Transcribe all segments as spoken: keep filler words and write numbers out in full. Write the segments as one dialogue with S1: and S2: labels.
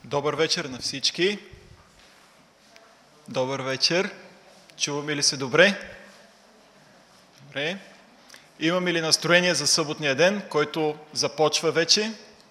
S1: Добър вечер на всички. Добър вечер. Чуваме ли се добре? Добре. Имаме ли настроение за съботния ден, който започва вече?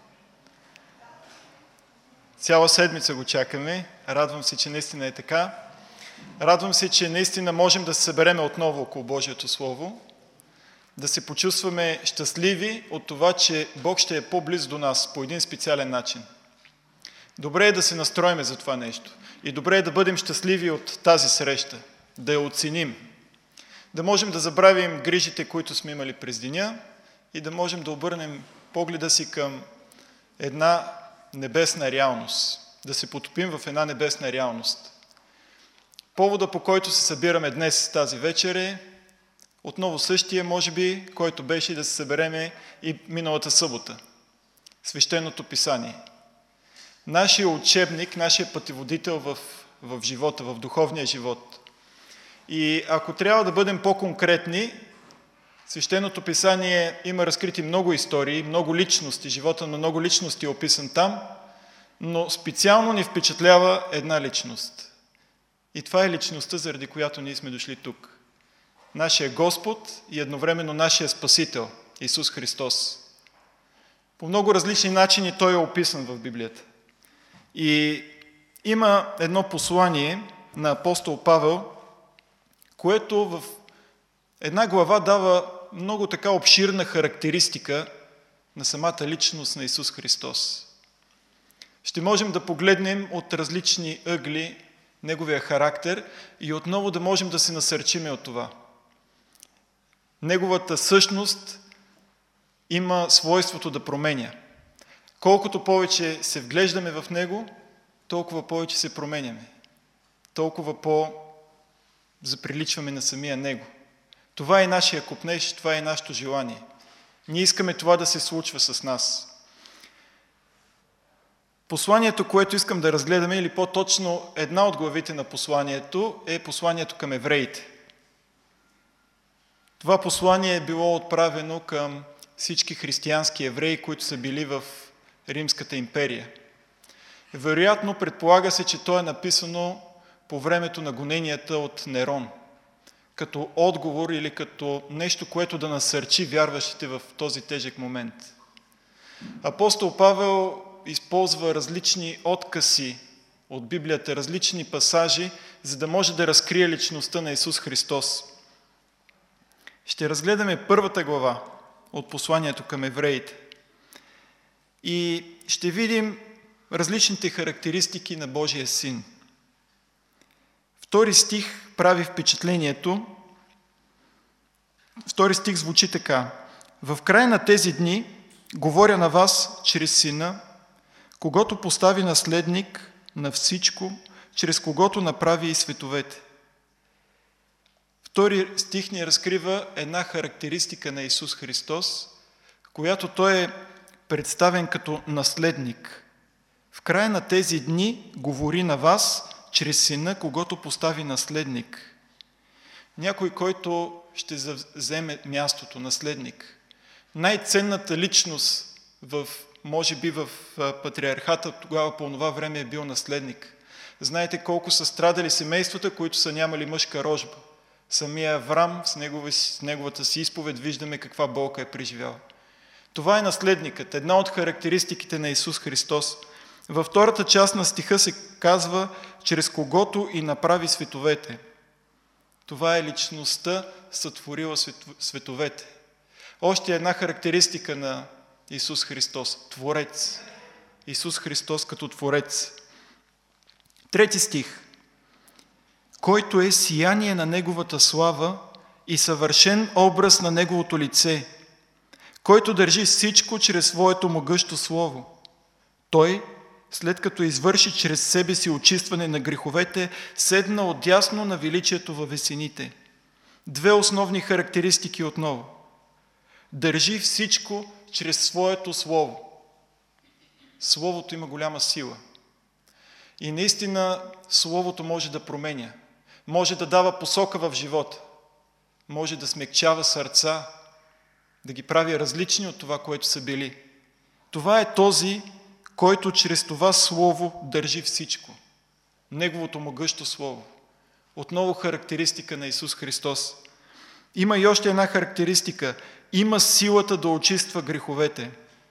S1: Цяла седмица го чакаме. Радвам се, че наистина е така. Радвам се, че наистина можем да се събереме отново около Божието Слово, да се почувстваме щастливи от това, че Бог ще е по-близо до нас по един специален начин. Добре е да се настроиме за това нещо. И добре е да бъдем щастливи от тази среща, да я оценим, да можем да забравим грижите, които сме имали през деня и да можем да обърнем погледа си към една небесна реалност, да се потопим в една небесна реалност. Повода, по който се събираме днес тази вечер е отново същия, може би, който беше да се събереме и миналата събота. Свещеното писание. Нашия учебник, нашия пътеводител в, в живота, в духовния живот. И ако трябва да бъдем по-конкретни, Свещеното писание има разкрити много истории, много личности, живота на много личности е описан там, но специално ни впечатлява една личност. И това е личността, заради която ние сме дошли тук. Нашия Господ и едновременно нашия Спасител, Исус Христос. По много различни начини Той е описан в Библията. И има едно послание на апостол Павел, което в една глава дава много така обширна характеристика на самата личност на Исус Христос. Ще можем да погледнем от различни ъгли Неговия характер и отново да можем да се насърчиме от това. Неговата същност има свойството да променя. Колкото повече се вглеждаме в Него, толкова повече се променяме. Толкова по-заприличваме на самия Него. Това е нашия копнеж, това е нашето желание. Ние искаме това да се случва с нас. Посланието, което искам да разгледаме, или по-точно една от главите на посланието, е посланието към евреите. Това послание е било отправено към всички християнски евреи, които са били в Римската империя. Вероятно, предполага се, че то е написано по времето на гоненията от Нерон, като отговор или като нещо, което да насърчи вярващите в този тежък момент. Апостол Павел използва различни откъси от Библията, различни пасажи, за да може да разкрие личността на Исус Христос. Ще разгледаме първата глава от посланието към евреите. И ще видим различните характеристики на Божия Син. Втори стих прави впечатлението. Втори стих звучи така. В края на тези дни говоря на вас чрез Сина, когото постави наследник на всичко, чрез когото направи и световете. Втори стих ни разкрива една характеристика на Исус Христос, която Той е представен като наследник. В края на тези дни говори на вас чрез Сина, когото постави наследник. Някой, който ще вземе мястото, наследник. Най-ценната личност, в, може би в патриархата, тогава по това време е бил наследник. Знаете колко са страдали семействата, които са нямали мъжка рожба. Самия Аврам с, негова, с неговата си изповед виждаме каква болка е преживял. Това е наследникът, една от характеристиките на Исус Христос. Във втората част на стиха се казва, чрез когото и направи световете. Това е личността, сътворила световете. Още една характеристика на Исус Христос – Творец. Исус Христос като Творец. Трети стих. Който е сияние на Неговата слава и съвършен образ на Неговото лице, който държи всичко чрез своето могъщо слово. Той, след като извърши чрез себе си очистване на греховете, седна отдясно на величието във висините. Две основни характеристики отново. Държи всичко чрез своето слово. Словото има голяма сила. И наистина Словото може да променя. Може да дава посока в живота. Може да смекчава сърца, да ги прави различни от това, което са били. Това е този, който чрез това слово държи всичко. Неговото могъщо слово. Отново характеристика на Исус Христос. Има и още една характеристика. Има силата да очиства греховете.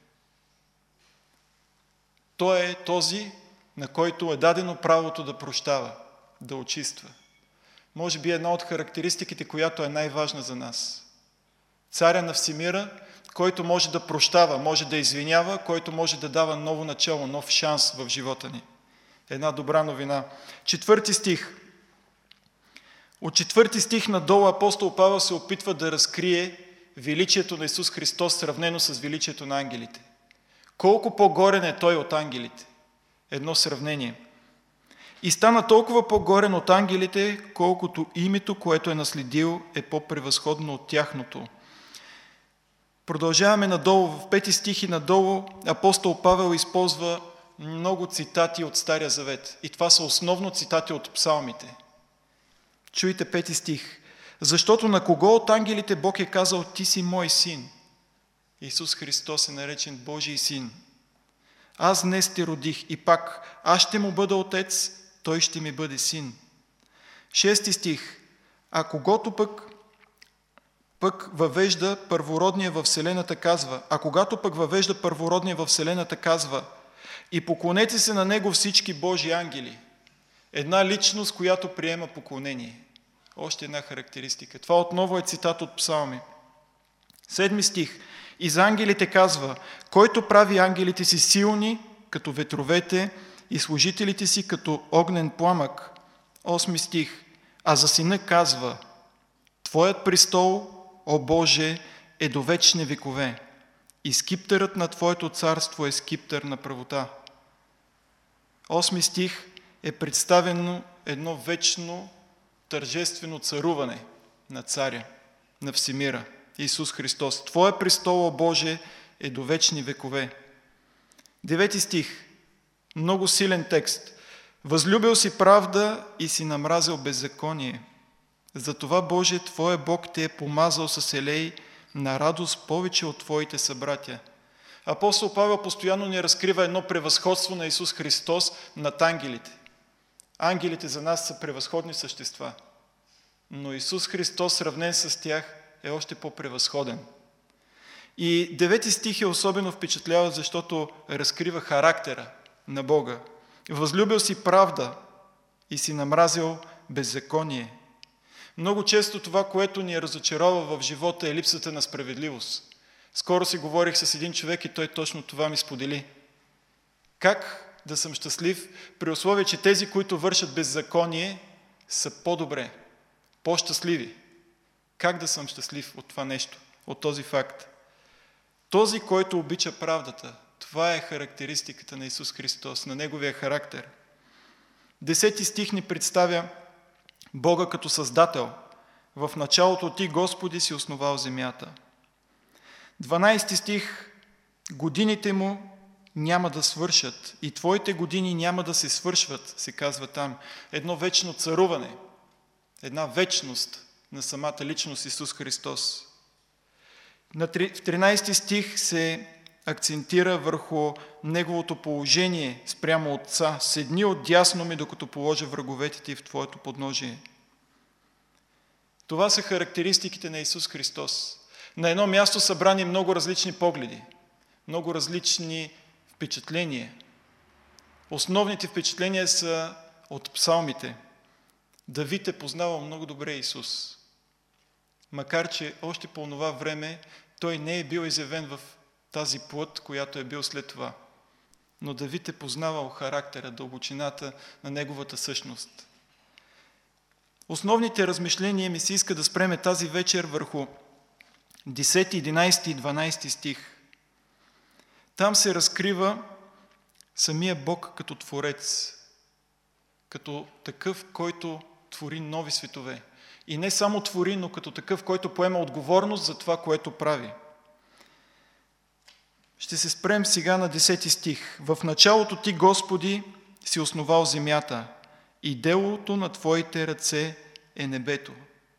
S1: Той е този, на който е дадено правото да прощава, да очиства. Може би една от характеристиките, която е най-важна за нас. Царя на всемира, който може да прощава, може да извинява, който може да дава ново начало, нов шанс в живота ни. Една добра новина. Четвърти стих. От четвърти стих надолу апостол Павел се опитва да разкрие величието на Исус Христос, сравнено с величието на ангелите. Колко по-горен е Той от ангелите? Едно сравнение. И стана толкова по-горен от ангелите, колкото името, което е наследил, е по-превъзходно от тяхното. Продължаваме надолу, в пети стих и надолу апостол Павел използва много цитати от Стария Завет. И това са основно цитати от псалмите. Чуйте пети стих. Защото на кого от ангелите Бог е казал: ти си мой син? Исус Христос е наречен Божий син. Аз днес те родих и пак аз ще му бъда отец, той ще ми бъде син. Шести стих. А когато пък, пък въвежда първородния във вселената казва, а когато пък въвежда първородния във вселената казва: и поклонете се на него всички Божии ангели. Една личност, която приема поклонение. Още една характеристика. Това отново е цитат от псалми. Седми стих. И за ангелите казва: който прави ангелите си силни, като ветровете, и служителите си като огнен пламък. Осми стих. А за сина казва: твоят престол, о Боже, е до вечни векове. И скиптърът на твоето царство е скиптър на правота. Осми стих е представено едно вечно тържествено царуване на царя, на всемира, Исус Христос. Твоя престол, о Боже, е до вечни векове. Девети стих. Много силен текст. Възлюбил си правда и си намразил беззаконие. Затова, Боже, Твоя Бог те е помазал с елей на радост повече от Твоите събратя. Апостол Павел постоянно ни разкрива едно превъзходство на Исус Христос над ангелите. Ангелите за нас са превъзходни същества, но Исус Христос, сравнен с тях, е още по-превъзходен. И девети стих е особено впечатляващ, защото разкрива характера на Бога. Възлюбил си правда и си намразил беззаконие. Много често това, което ни разочарова в живота, е липсата на справедливост. Скоро си говорих с един човек и той точно това ми сподели. Как да съм щастлив, при условие, че тези, които вършат беззаконие, са по-добре, по-щастливи? Как да съм щастлив от това нещо, от този факт? Този, който обича правдата, това е характеристиката на Исус Христос, на Неговия характер. Десети стих ни представя Бога като Създател. В началото Ти, Господи, си основал земята. дванайсти стих. Годините му няма да свършат и Твоите години няма да се свършват, се казва там. Едно вечно царуване, една вечност на самата личност Исус Христос. В тринайсти стих се акцентира върху Неговото положение спрямо Отца. Седни отдясно ми, докато положа враговете Ти в Твоето подножие. Това са характеристиките на Исус Христос. На едно място събрани много различни погледи, много различни впечатления. Основните впечатления са от псалмите. Давид е познавал много добре Исус. Макар че още по това време той не е бил изявен в тази плът, която е бил след това. Но Давид е познавал характера, дълбочината на неговата същност. Основните размишления ми се иска да спреме тази вечер върху десети, единайсети и дванайсети стих. Там се разкрива самия Бог като Творец, като такъв, който твори нови светове. И не само твори, но като такъв, който поема отговорност за това, което прави. Ще се спрем сега на десети стих. В началото Ти, Господи, си основал земята и делото на Твоите ръце е небето.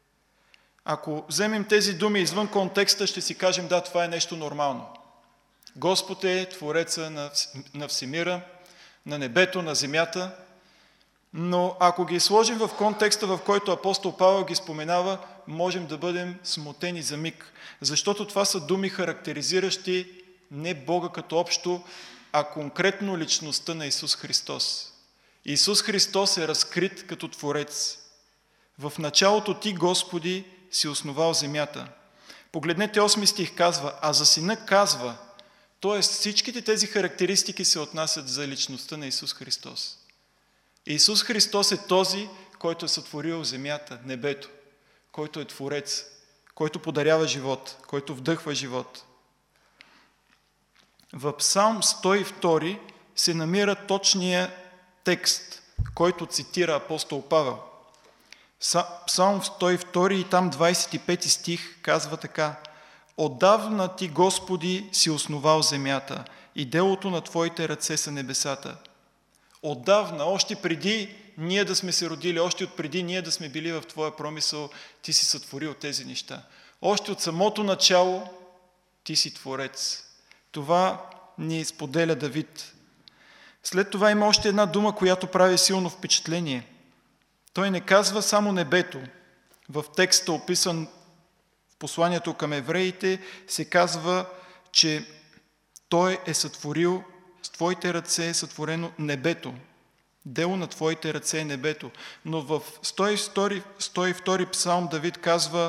S1: Ако вземем тези думи извън контекста, ще си кажем: да, това е нещо нормално. Господ е Твореца на, на всемира, на небето, на земята, но ако ги сложим в контекста, в който апостол Павел ги споменава, можем да бъдем смутени за миг, защото това са думи, характеризиращи не Бога като общо, а конкретно личността на Исус Христос. Исус Христос е разкрит като Творец. В началото Ти, Господи, си основал земята. Погледнете осми стих, казва, а за Сина казва, т.е. всичките тези характеристики се отнасят за личността на Исус Христос. Исус Христос е този, който е сътворил земята, небето, който е Творец, който подарява живот, който вдъхва живот. В Псалм сто и втори се намира точния текст, който цитира апостол Павел. Псалм сто и втори и там двадесет и пети стих казва така: отдавна Ти, Господи, си основал земята и делото на Твоите ръце са небесата. Отдавна, още преди ние да сме се родили, още от преди ние да сме били в Твоя промисъл, Ти си сътворил тези неща. Още от самото начало Ти си Творец. Това ни споделя Давид. След това има още една дума, която прави силно впечатление. Той не казва само небето. В текста, описан в посланието към евреите, се казва, че Той е сътворил, с Твоите ръце е сътворено небето. Дело на Твоите ръце е небето. Но в сто и втори псалм Давид казва,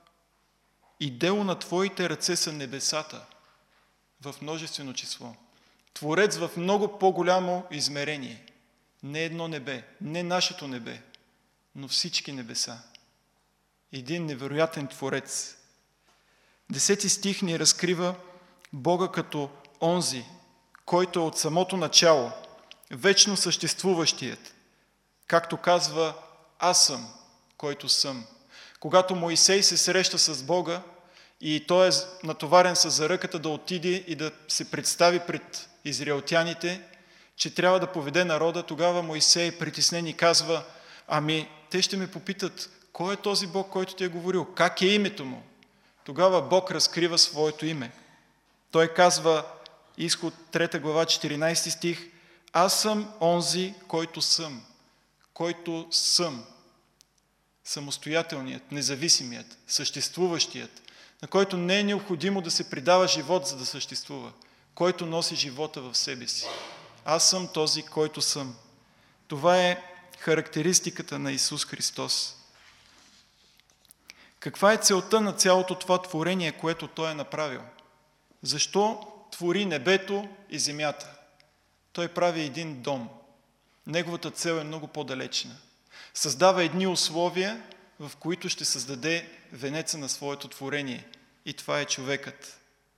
S1: и дело на Твоите ръце са небесата, в множествено число. Творец в много по-голямо измерение. Не едно небе, не нашето небе, но всички небеса. Един невероятен Творец. Десети стих ни разкрива Бога като онзи, който е от самото начало, вечно съществуващият. Както казва, аз съм, който съм. Когато Моисей се среща с Бога и той е натоварен с заръката да отиде и да се представи пред израелтяните, че трябва да поведе народа, тогава Моисей притеснен и казва, ами те ще ме попитат, кой е този Бог, който ти е говорил? Как е името му? Тогава Бог разкрива своето име. Той казва, Изход трета глава, четиринадесети стих, аз съм онзи, който съм, който съм, самостоятелният, независимият, съществуващият, на който не е необходимо да се придава живот, за да съществува, който носи живота в себе си. Аз съм този, който съм. Това е характеристиката на Исус Христос. Каква е целта на цялото това творение, което Той е направил? Защо твори небето и земята? Той прави един дом. Неговата цел е много по-далечна. Създава едни условия, в които ще създаде венеца на своето творение. И това е човекът.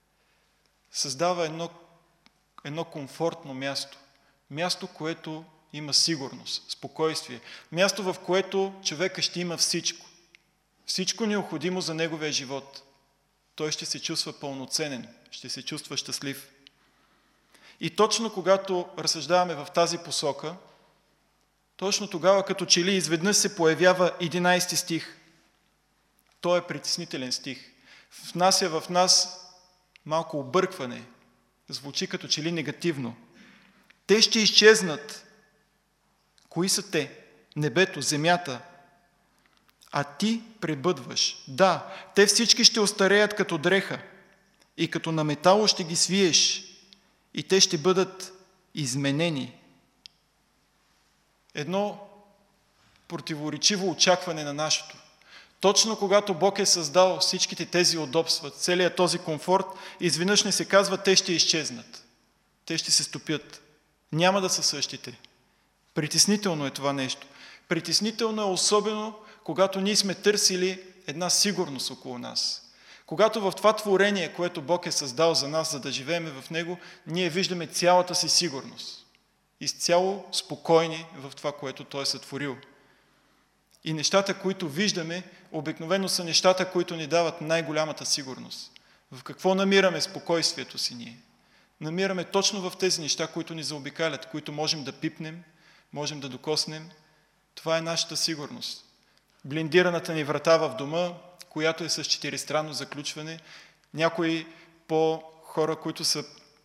S1: Създава едно, едно комфортно място. Място, което има сигурност, спокойствие. Място, в което човека ще има всичко. Всичко необходимо за неговия живот. Той ще се чувства пълноценен, ще се чувства щастлив. И точно когато разсъждаваме в тази посока, точно тогава като че ли изведнъж се появява единадесети стих. Той е притеснителен стих. Внася в нас малко объркване. Звучи като че ли негативно. Те ще изчезнат. Кои са те? Небето, земята. А ти пребъдваш. Да, те всички ще остареят като дреха и като на метало ще ги свиеш и те ще бъдат изменени. Едно противоречиво очакване на нашето. Точно когато Бог е създал всичките тези удобства, целият този комфорт, изведнъж не се казва, те ще изчезнат. Те ще се стопят. Няма да са същите. Притеснително е това нещо. Притеснително е особено, когато ние сме търсили една сигурност около нас. Когато в това творение, което Бог е създал за нас, за да живеем в него, ние виждаме цялата си сигурност. Изцяло спокойни в това, което Той е сътворил. И нещата, които виждаме, обикновено са нещата, които ни дават най-голямата сигурност. В какво намираме спокойствието си ние? Намираме точно в тези неща, които ни заобикалят, които можем да пипнем, можем да докоснем. Това е нашата сигурност. Блиндираната ни врата в дома, която е с четиристранно заключване. Някои по хора, които са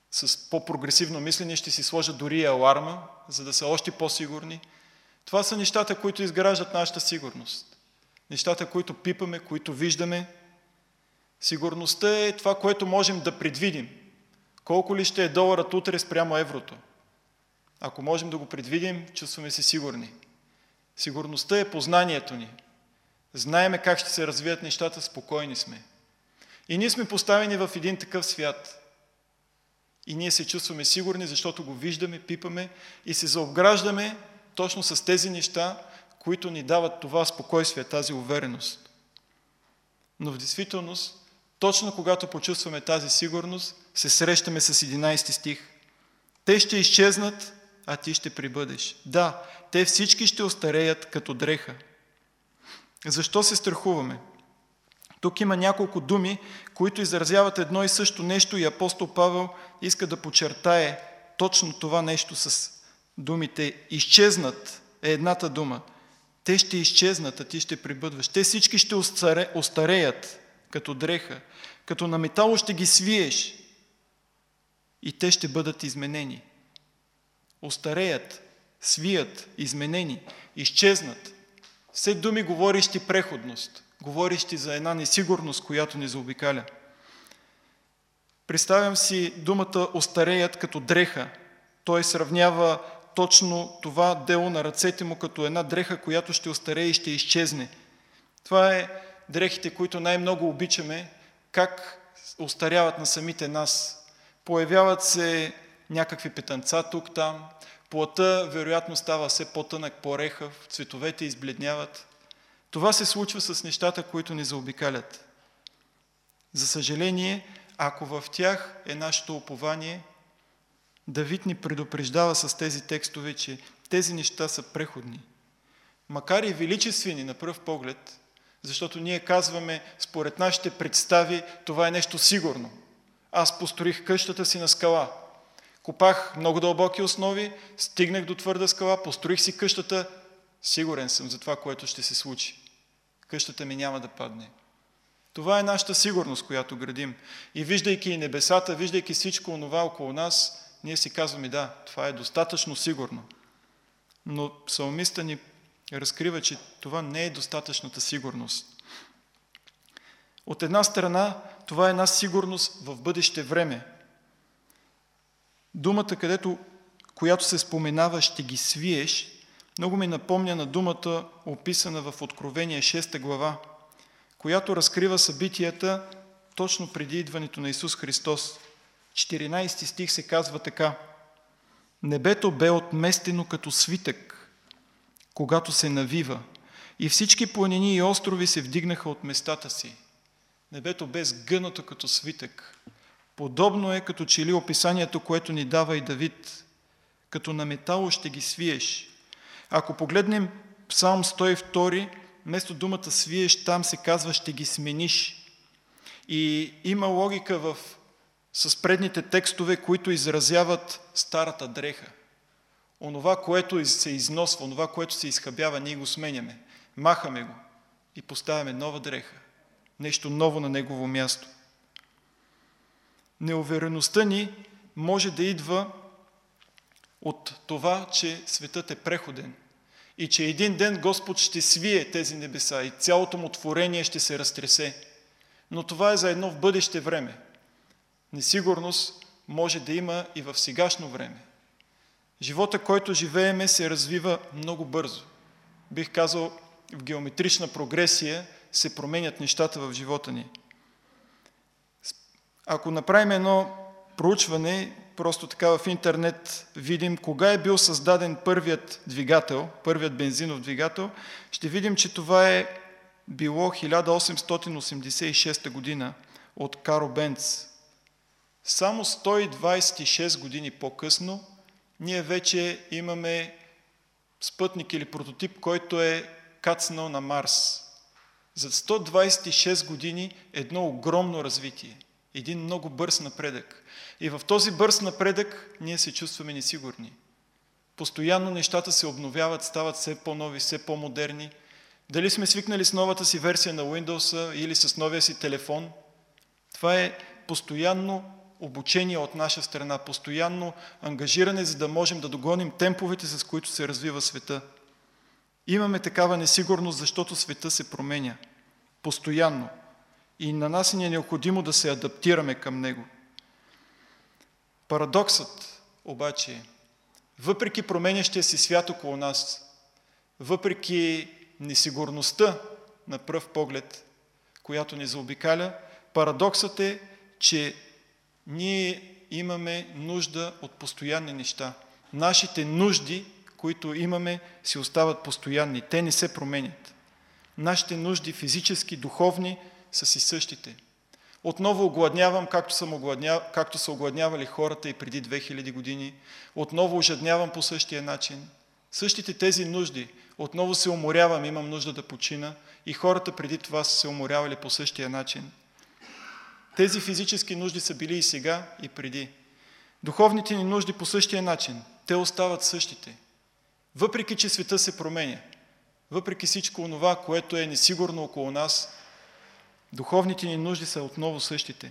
S1: с по-прогресивно мислене ще си сложат дори и аларма, за да са още по-сигурни. Това са нещата, които изграждат нашата сигурност. Нещата, които пипаме, които виждаме. Сигурността е това, което можем да предвидим. Колко ли ще е доларът утре спрямо еврото? Ако можем да го предвидим, чувстваме се сигурни. Сигурността е познанието ни. Знаеме как ще се развият нещата, спокойни сме. И ние сме поставени в един такъв свят. И ние се чувстваме сигурни, защото го виждаме, пипаме и се заобграждаме точно с тези неща, които ни дават това спокойствие, тази увереност. Но в действителност, точно когато почувстваме тази сигурност, се срещаме с единайсети стих. Те ще изчезнат, а ти ще прибъдеш. Да, те всички ще остареят като дреха. Защо се страхуваме? Тук има няколко думи, които изразяват едно и също нещо и апостол Павел иска да подчертае точно това нещо с думите изчезнат е едната дума. Те ще изчезнат, а ти ще прибъдваш. Те всички ще остареят като дреха, като на метало ще ги свиеш и те ще бъдат изменени. Остареят, свият, изменени, изчезнат. Все думи, говорещи преходност, говорещи за една несигурност, която ни заобикаля. Представям си думата остареят като дреха. Той сравнява точно това дело на ръцете му като една дреха, която ще остарее и ще изчезне. Това е дрехите, които най-много обичаме, как остаряват на самите нас. Появяват се някакви петънца тук-там, плътта вероятно става все по-тънък, по-рехав, цветовете избледняват. Това се случва с нещата, които ни заобикалят. За съжаление, ако в тях е нашето упование, Давид ни предупреждава с тези текстове, че тези неща са преходни. Макар и величествени на пръв поглед, защото ние казваме, според нашите представи, това е нещо сигурно. Аз построих къщата си на скала. Копах много дълбоки основи, стигнах до твърда скала, построих си къщата, сигурен съм за това, което ще се случи. Къщата ми няма да падне. Това е нашата сигурност, която градим. И виждайки и небесата, виждайки всичко онова около нас, ние си казваме, да, това е достатъчно сигурно. Но псалмиста ни разкрива, че това не е достатъчната сигурност. От една страна, това е една сигурност в бъдеще време. Думата, където, която се споменава, ще ги свиеш, много ми напомня на думата, описана в Откровение шеста глава, която разкрива събитията точно преди идването на Исус Христос. четиринайсети стих се казва така: Небето бе отместено като свитък, когато се навива, и всички планини и острови се вдигнаха от местата си. Небето бе сгънато като свитък. Подобно е като че ли описанието, което ни дава и Давид. Като на метало ще ги свиеш. Ако погледнем Псалм сто и втори, вместо думата свиеш, там се казва ще ги смениш. И има логика в, с предните текстове, които изразяват старата дреха. Онова, което се износва, онова, което се изхабява, ние го сменяме. Махаме го и поставяме нова дреха. Нещо ново на негово място. Неувереността ни може да идва от това, че светът е преходен и че един ден Господ ще свие тези небеса и цялото му творение ще се разтресе. Но това е за едно в бъдеще време. Несигурност може да има и в сегашно време. Живота, който живееме, се развива много бързо. Бих казал, в геометрична прогресия се променят нещата в живота ни. Ако направим едно проучване, просто така в интернет видим кога е бил създаден първият двигател, първият бензинов двигател, ще видим, че това е било хиляда осемстотин осемдесет и шеста година от Карл Бенц. Само сто двайсет и шест години по-късно ние вече имаме спътник или прототип, който е кацнал на Марс. За сто двайсет и шест години едно огромно развитие, един много бърз напредък. И в този бърз напредък ние се чувстваме несигурни. Постоянно нещата се обновяват, стават все по-нови, все по-модерни. Дали сме свикнали с новата си версия на Windows или с новия си телефон, това е постоянно обучение от наша страна, постоянно ангажиране, за да можем да догоним темповете, с които се развива света. Имаме такава несигурност, защото света се променя постоянно и на нас ни е необходимо да се адаптираме към него. Парадоксът обаче е, въпреки променящия се свят около нас, въпреки несигурността на пръв поглед, която ни заобикаля, парадоксът е, че ние имаме нужда от постоянни неща. Нашите нужди, които имаме, си остават постоянни. Те не се променят. Нашите нужди, физически, духовни, са си същите. Отново огладнявам, както, съм огладня... както са огладнявали хората и преди две хиляди години. Отново ожаднявам по същия начин. Същите тези нужди. Отново се уморявам, имам нужда да почина. И хората преди това са се уморявали по същия начин. Тези физически нужди са били и сега, и преди. Духовните ни нужди по същия начин. Те остават същите. Въпреки че света се променя, въпреки всичко онова, което е несигурно около нас, духовните ни нужди са отново същите.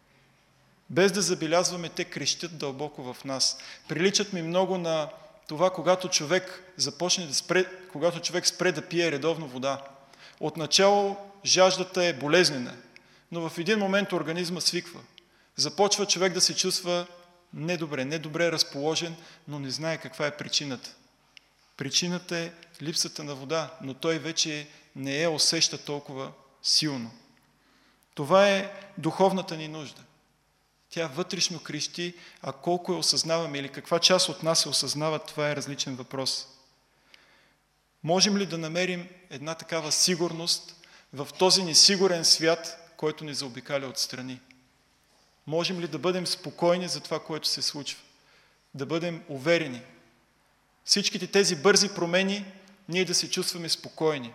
S1: Без да забелязваме, те крещят дълбоко в нас. Приличат ми много на това, когато човек започне да спре, когато човек спре да пие редовно вода. Отначало жаждата е болезнена, но в един момент организма свиква. Започва човек да се чувства недобре, недобре разположен, но не знае каква е причината. Причината е липсата на вода, но той вече не я усеща толкова силно. Това е духовната ни нужда. Тя вътрешно крещи, а колко я осъзнаваме или каква част от нас се осъзнава, това е различен въпрос. Можем ли да намерим една такава сигурност в този несигурен свят, който ни заобикаля отстрани? Можем ли да бъдем спокойни за това, което се случва? Да бъдем уверени? Всичките тези бързи промени, ние да се чувстваме спокойни.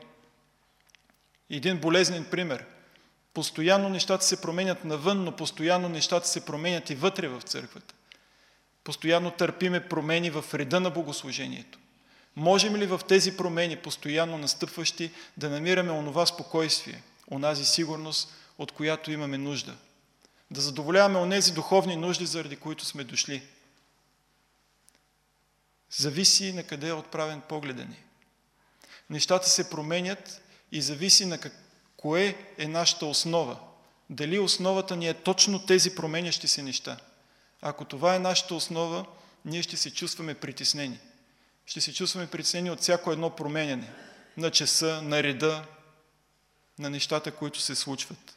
S1: Един болезнен пример. Постоянно нещата се променят навън, но постоянно нещата се променят и вътре в църквата. Постоянно търпиме промени в реда на богослужението. Можем ли в тези промени, постоянно настъпващи, да намираме онова спокойствие, онази сигурност, от която имаме нужда? Да задоволяваме онези духовни нужди, заради които сме дошли. Зависи на къде е отправен погледа ни. Нещата се променят и зависи на как... кое е нашата основа. Дали основата ни е точно тези променящи се неща. Ако това е нашата основа, ние ще се чувстваме притеснени. Ще се чувстваме притеснени от всяко едно променяне. На часа, на реда, на нещата, които се случват.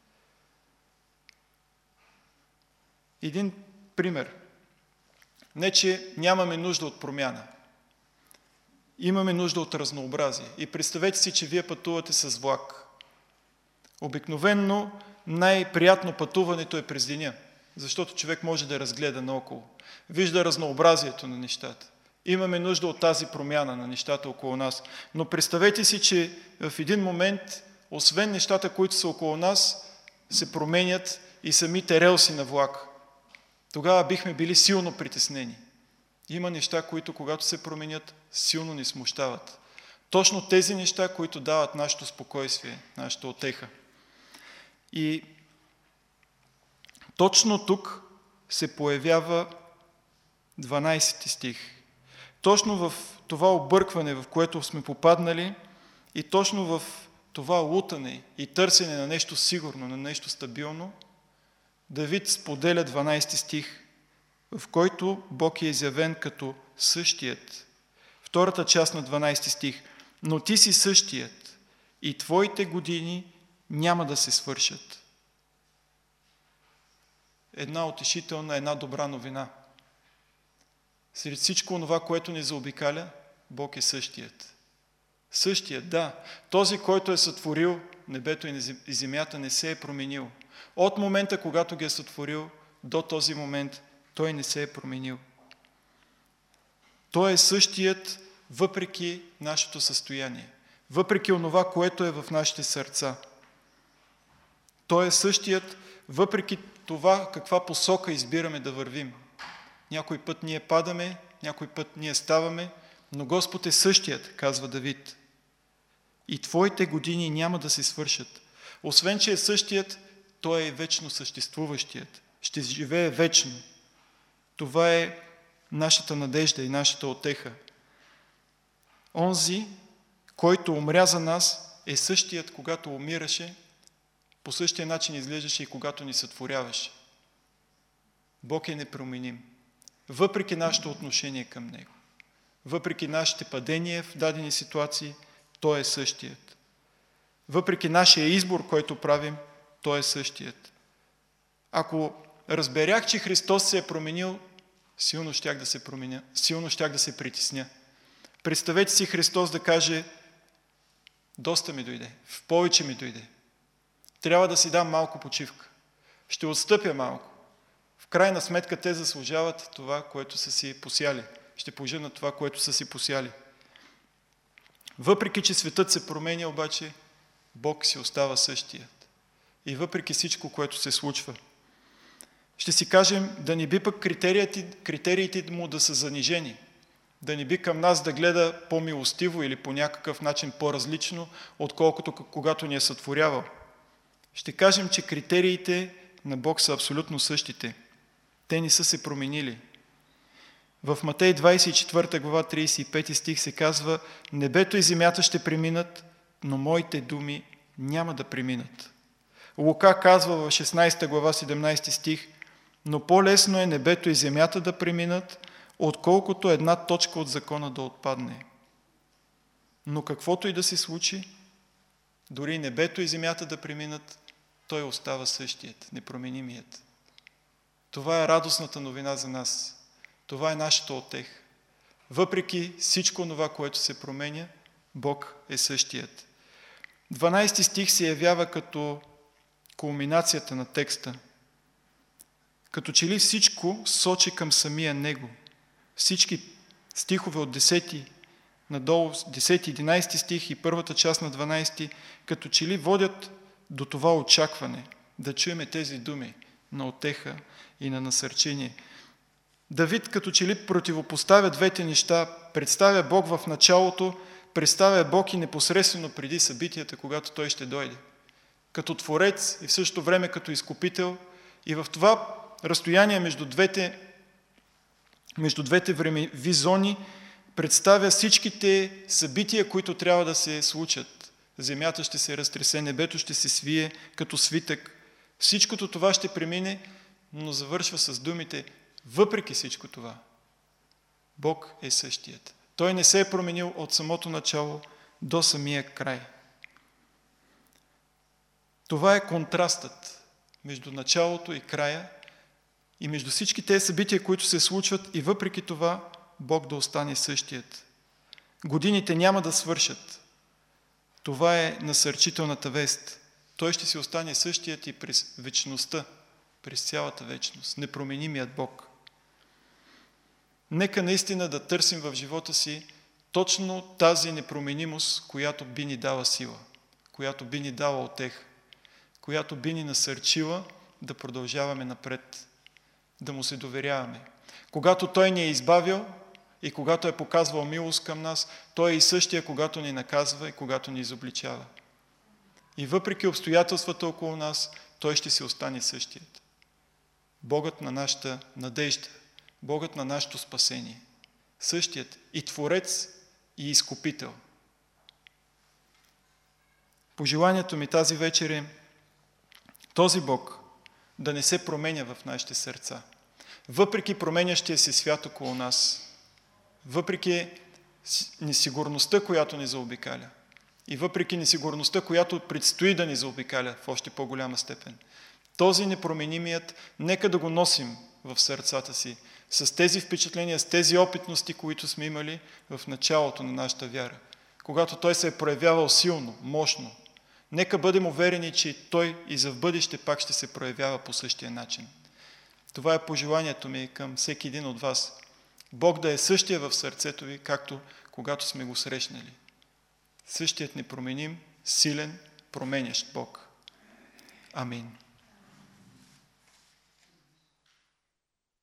S1: Един пример. Не, че нямаме нужда от промяна. Имаме нужда от разнообразие. И представете си, че вие пътувате с влак. Обикновенно най-приятно пътуването е през деня, защото човек може да разгледа наоколо. Вижда разнообразието на нещата. Имаме нужда от тази промяна на нещата около нас. Но представете си, че в един момент, освен нещата, които са около нас, се променят и самите релси на влак. Тогава бихме били силно притеснени. Има неща, които когато се променят, силно ни смущават. Точно тези неща, които дават нашето спокойствие, нашата утеха. И точно тук се появява дванайсети стих. Точно в това объркване, в което сме попаднали, и точно в това лутане и търсене на нещо сигурно, на нещо стабилно, Давид споделя дванайсети стих, в който Бог е изявен като същият. Втората част на дванайсети стих. Но ти си същият и твоите години няма да се свършат. Една утешителна, една добра новина. Сред всичко това, което ни заобикаля, Бог е същият. Същият, да. Този, който е сътворил небето и земята, не се е променил. От момента, когато ги е сътворил, до този момент той не се е променил. Той е същият въпреки нашето състояние, въпреки онова, което е в нашите сърца. Той е същият въпреки това каква посока избираме да вървим. Някой път ние падаме, някой път ние ставаме, но Господ е същият, казва Давид. И твоите години няма да се свършат. Освен, че е същият, той е вечно съществуващият. ще живее вечно. Това е нашата надежда и нашата утеха. Онзи, който умря за нас, е същият, когато умираше, по същия начин изглеждаше и когато ни сътворяваше. Бог е непроменим. Въпреки нашето отношение към Него, въпреки нашите падения в дадени ситуации, Той е същият. Въпреки нашия избор, който правим, Той е същият. Ако разберях, че Христос се е променил, силно щях да се променя, силно щях да се притесня. Представете си Христос да каже: доста ми дойде, в повече ми дойде. Трябва да си дам малко почивка. Ще отстъпя малко. В крайна сметка те заслужават това, което са си посяли. Ще пожинат това, което са си посяли. Въпреки че светът се променя, обаче Бог си остава същият. И въпреки всичко, което се случва. Ще си кажем, да не би пък критериите, критериите му да са занижени. Да не би към нас да гледа по-милостиво или по някакъв начин по-различно, отколкото когато ни е сътворявал. Ще кажем, че критериите на Бог са абсолютно същите. Те не са се променили. В Матей двадесет и четвърта глава, тридесет и пети стих се казва: небето и земята ще преминат, но моите думи няма да преминат. Лука казва в шестнадесета глава, седемнадесети стих: но по-лесно е небето и земята да преминат, отколкото една точка от закона да отпадне. Но каквото и да се случи, дори небето и земята да преминат, Той остава същият, непроменимият. Това е радостната новина за нас. Това е нашата утеха. Въпреки всичко това, което се променя, Бог е същият. дванадесети стих се явява като кулминацията на текста. Като че ли всичко сочи към самия Него. Всички стихове от десети надолу, десети, единадесети стих и първата част на дванадесети, като че ли водят до това очакване, да чуеме тези думи на утеха и на насърчение. Давид като че ли противопоставя двете неща, представя Бог в началото, представя Бог и непосредствено преди събитията, когато Той ще дойде. Като Творец и в същото време като Изкупител, и в това разстояние между двете, между двете времеви зони представя всичките събития, които трябва да се случат. Земята ще се разтресе, небето ще се свие като свитък. Всичкото това ще премине, но завършва с думите: въпреки всичко това, Бог е същият. Той не се е променил от самото начало до самия край. Това е контрастът между началото и края и между всички тези събития, които се случват, и въпреки това Бог да остане същият. Годините няма да свършат. Това е насърчителната вест. Той ще си остане същият и през вечността, през цялата вечност. Непроменимият Бог. Нека наистина да търсим в живота си точно тази непроменимост, която би ни дала сила, която би ни дала утеха, която би ни насърчила да продължаваме напред, да му се доверяваме. Когато Той ни е избавил и когато е показвал милост към нас, Той е и същия, когато ни наказва и когато ни изобличава. И въпреки обстоятелствата около нас, Той ще си остане същият. Богът на нашата надежда, Богът на нашето спасение. Същият и Творец, и Изкупител. Пожеланието ми тази вечер е този Бог да не се променя в нашите сърца. Въпреки променящия се свят около нас, въпреки несигурността, която ни заобикаля, и въпреки несигурността, която предстои да ни заобикаля в още по-голяма степен, този непроменимият, нека да го носим в сърцата си, с тези впечатления, с тези опитности, които сме имали в началото на нашата вяра, когато Той се е проявявал силно, мощно. Нека бъдем уверени, че Той и за в бъдеще пак ще се проявява по същия начин. Това е пожеланието ми към всеки един от вас. Бог да е същия в сърцето ви, както когато сме го срещнали. Същият непроменим, силен, променящ Бог. Амин.